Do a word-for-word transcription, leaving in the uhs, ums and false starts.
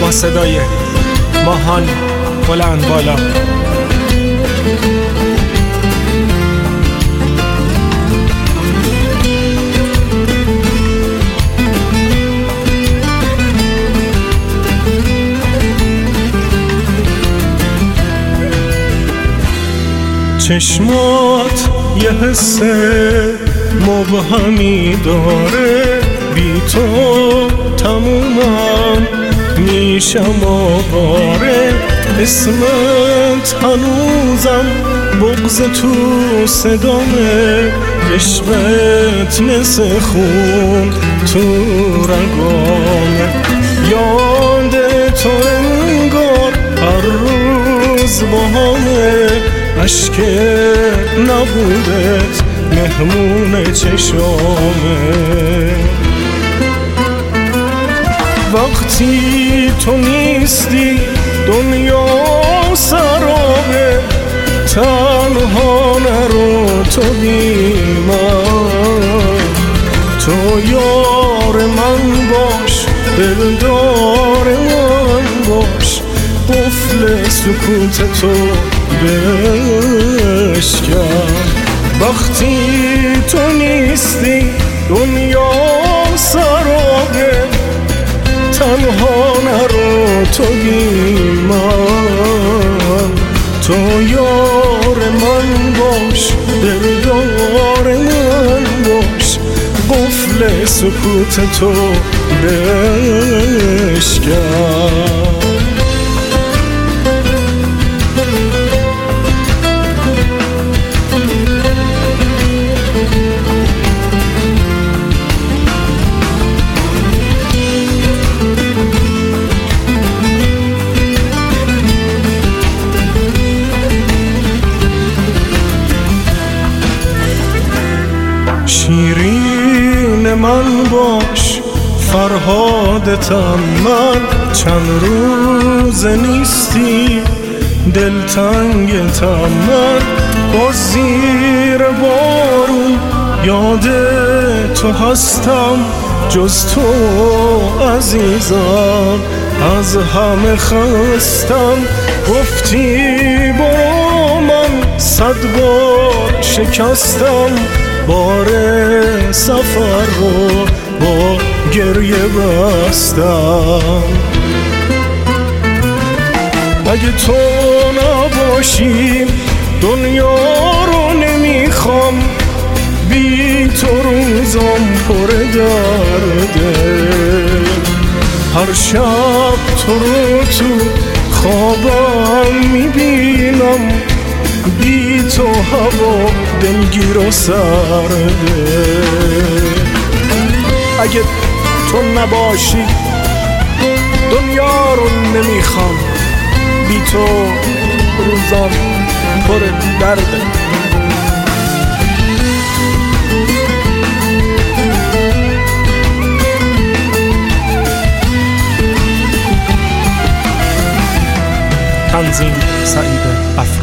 با صدای ماهان بلند بالا. چشمات یه حس مبهمی داره، بی تو تمومم میشم آواره. اسمت هنوزم بغض تو صدامه، عشقت مثل خون تو رگامه. یاد تو انگار هر روز باهامه، عشق نبودت مهمون چشامه. وقتی تو نیستی دنیا سرابه، تنها نرو تو بی من. تو یار من باش، دلدار من باش، قفل سکوت تو بشکن. وقتی تو نیستی دنیا سرابه، تنها نرو تو بی من. تو یار من باش، دلدار من باش، قفل سکوت تو بشکن. شیرین من باش، فرهادتم من. چند روز نیستی دلتنگتم من. با زیر بارون یاد تو هستم، جز تو عزیزم از همه خستم. گفتی برو من صد بار شکستم، بار سفر رو با گریه بستم. اگه تو نباشی دنیا رو نمیخوام، بی تو روزم پر درده. هر شب تو رو تو خوابم میبینم، بی تو هوا دلگیر و سرده. اگه تو نباشی دنیا رو نمیخوام، بی تو روزام پر درده. تنظیم سعید عفیفی.